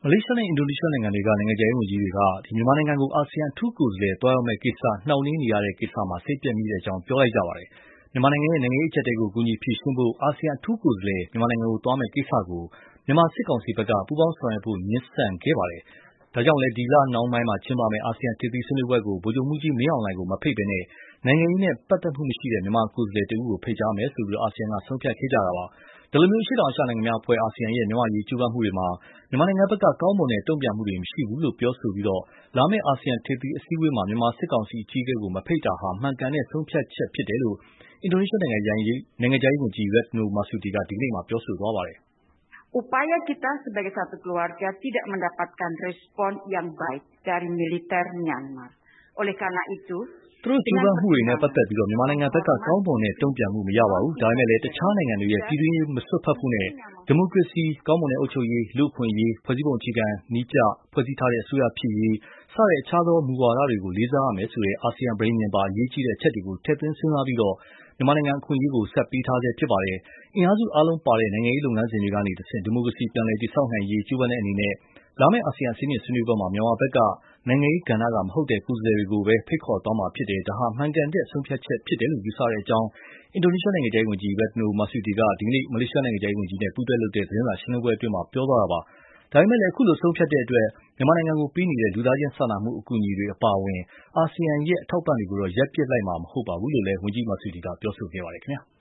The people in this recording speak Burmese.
မလေးရှားနဲ့အင်ဒိုနီးရှားနိုင်ငံတွေကနိုင်ငံခြားရေးဝန်ကြီးတွေကမြန်မာနိုင်ငံကိုအာဆီယံအထူးကိုယ်စားလှယ်သွားရောက်မယ့်ကိစ္စနှောင့်နှေးနေရတဲ့ကိစ္စမှာစိတ်ပျက်မိကြောင်းပြောလိုက်ကြပါတယ်။မြန်မာနိုင်ငံရဲ့နိုင်ငံရေးအကျပ်အတည်းကိုကူညီဖြေရှင်းဖို့အာဆီယံအထူးကိုယ်စားလှယ်မြန်မာနိုင်ငံကိုသွားမယ့်ကိစ္စကိုမြန်မာစစ်ကောင်စီဘက်ကပူးပေါင်းဆောင်ရွက်ဖို့ငြင်းဆန်ခဲ့ပါတယ်။ဒါကြောင့်လည်းဒီလနှောင်းပိုင်းကျင်းပမယ့်အာဆီယံထိပ်သီးဆွေးနွေးပွဲကိုဗိုလ်ချုပ်မှူးကြီးမင်းအောင်လှိုင်ကိုမဖိတ်ဘဲနိုင်ငံရေးနဲ့ပတ်သက်မှုမရှိတဲ့မြန်မာကိုယ်စားလှယ်တဦးကိုဖိတ်ကြားမယ်လို့အာဆီယံကဆုံးဖြတ်ခဲ့ကြတာပါ။ဒီလိုအရှေ့တောင်အာရှနိုင်ငံများအဖွဲ့အာဆီယံရဲ့မြန်မာ့အရေးကြိုးပမ်းမှုတွေမှာမြန်မာနိုင်ငံဘက်ကကောင်းမွန်တဲ့တုံ့ပြန်မှုတွေမရှိဘူးလို့ပြောဆိုပြီးလာမယ့်အာဆီယံထိပ်သီးအစည်းအဝေးမှာမြန်မာစစ်ကောင်စီအကြီးအကဲကိုမဖိတ်တာဟာမှန်ကန်တဲ့ဆုံးဖြတ်ချက်ဖြစ်တယ်လို့အင်ဒိုနီးရှားနိုင်ငံခြားရေးဝန်ကြီး Retno Marsudi ကဒီနေ့ပြောဆိုသွားပါတယ်။ Upaya kita sebagai satu keluarga tidak mendapatkan respon yang baik dari militer Myanmar. Oleh karena itu သူတို့ကြိုးပမ်းမှုတွေနဲ့ပတ်သက်ပြီးမြန်မာနိုင်ငံဘက်ကကောင်းမွန်တဲ့တုံ့ပြန်မှုမရပါဘူး။ဒါပေမဲ့လည်းတခြားနိုင်ငံတွေရဲ့ပြည်တွင်းရေးမစွက်ဖက်ဖို့နဲ့ဒီမိုကရေစီကောင်းမွန်တဲ့အုပ်ချုပ်ရေးလူ့အခွင့်အရေးဖွဲ့စည်းပုံအခြေခံနည်းကျဖွဲ့စည်းထားတဲ့အစိုးရဖြစ်ရေးစတဲ့အခြားသောမူဝါဒတွေကိုလေးစားရမယ်ဆိုတဲ့အာဆီယံပဋိဉာဉ်ပါအရေးကြီးတဲ့အချက်တွေကိုထည့်သွင်းစဉ်းစားပြီးမြန်မာနိုင်ငံအခွင့်အရေးကိုဆက်ပေးထားဆဲဖြစ်ပါတယ်။အင်အားစုအားလုံးပါတဲ့နိုင်ငံရေးလုပ်ငန်းစဉ်တွေကနေတဆင့်ဒီမိုကရေစီပြန်လည်တည်ဆောက်နိုင်ရေးကြိုးပမ်းတဲ့အနေနဲ့လာမယ့်အာဆီယံအစည်းအဝေးဆွေးနွေးပွဲမှာမြန်မာဘက်ကနိုင်ငံရေးကဏ္ဍကမဟုတ်တဲ့ကိုယ်စားလှယ်တွေကိုပဲဖိတ်ခေါ်သွားမှာဖြစ်တယ်။ဒါဟာမှန်ကန်တဲ့ဆုံးဖြတ်ချက်ဖြစ်တယ်လို့ယူဆကြောင်းအင်ဒိုနီးရှားနိုင်ငံခြားရေးဝန်ကြီး Retno Marsudi ကဒီနေ့မလေးရှားနိုင်ငံခြားရေးဝန်ကြီးနဲ့ပူးတွဲလုပ်တဲ့သတင်းစာရှင်းလင်းပွဲအတွင်းပြောသွားတာပါ။ဒါပေမဲ့လည်းအခုလိုဆုံးဖြတ်တဲ့အတွက်မြန်မာနိုင်ငံကိုပေးနေတဲ့လူသားချင်းစာနာမှုအကူအညီတွေအပါအဝင်အာဆီယံရဲ့အထောက်အပံ့တွေကိုတော့ရပ်ပစ်လိုက်မှာမဟုတ်ပါဘူးလို့လည်းဝန်ကြီး Marsudi ကပြောဆိုခဲ့ပါတယ်ခင်ဗျာ။